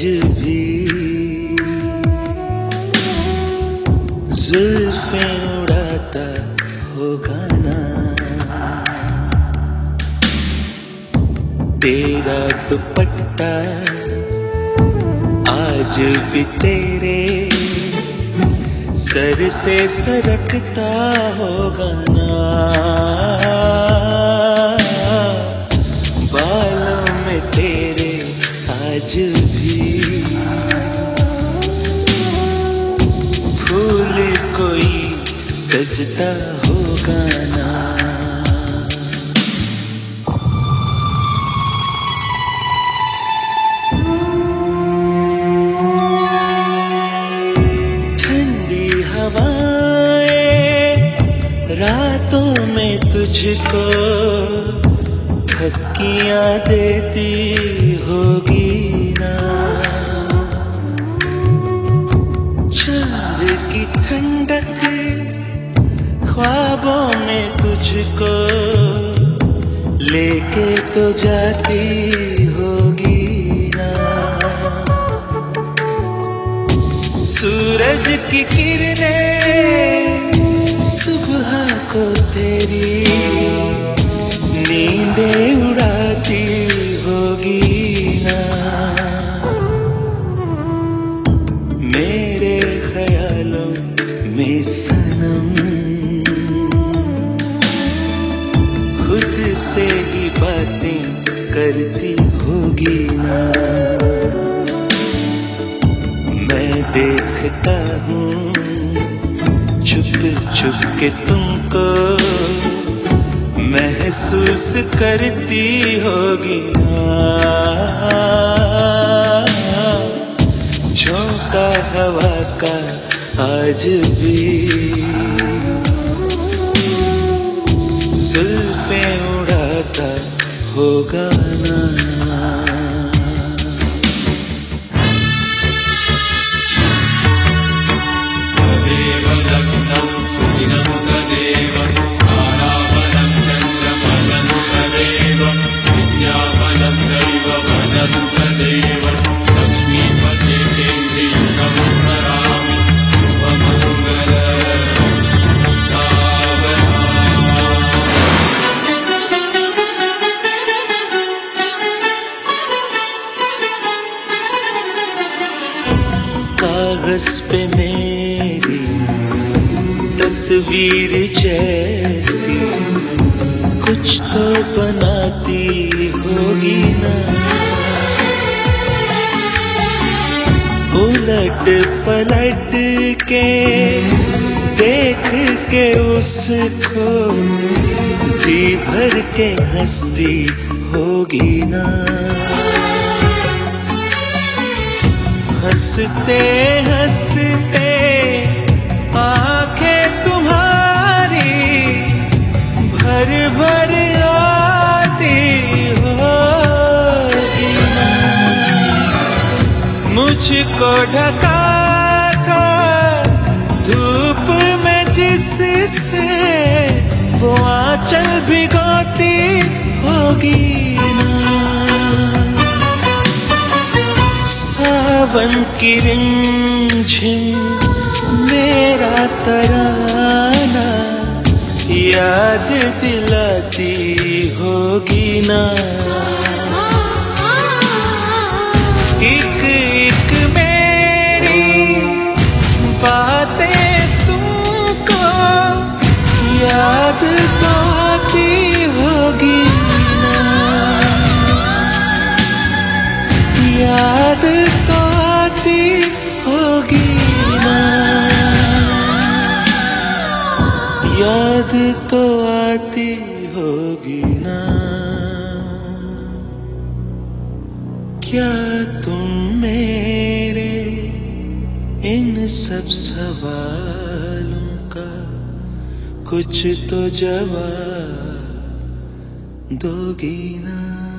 भी जुल्फें उड़ाता होगा ना तेरा दुपट्टा आज भी तेरे सर से सरकता होगा ना बालों में तेरे आज भी फूल कोई सजता होगा ना। ठंडी हवाएं रातों में तुझको थपकियां देती होगी ना चांद की ठंडक ख्वाबों में तुझको लेके तो जाती होगी ना सूरज की किरणें सुबह को तेरी नींदें उड़ाती होगी ना मेरे ख्यालों में सनम खुद से ही बातें करती होगी ना मैं देखता हूँ छुप छुप के तुमको महसूस करती होगी ना झोंका हवा का आज भी जुल्फें उड़ाता होगा ना। कागज पे मेरी तस्वीर जैसी कुछ तो बनाती होगी ना उलट पलट के देख के उसको जी भर के हंसती होगी ना हंसते हंसते आंखें तुम्हारी भर भर आती होगी ना मुझको ढका था धूप में जिससे वो आंचल भिगोती होगी ना सावन की रिमझिम मेरा तराना याद दिलाती होगी ना एक एक मेरी बातें तुमको याद तो आती होगी ना याद तो आती होगी ना याद तो आती होगी ना क्या तुम मेरे इन सब सवालों का कुछ तो जवाब दोगी ना।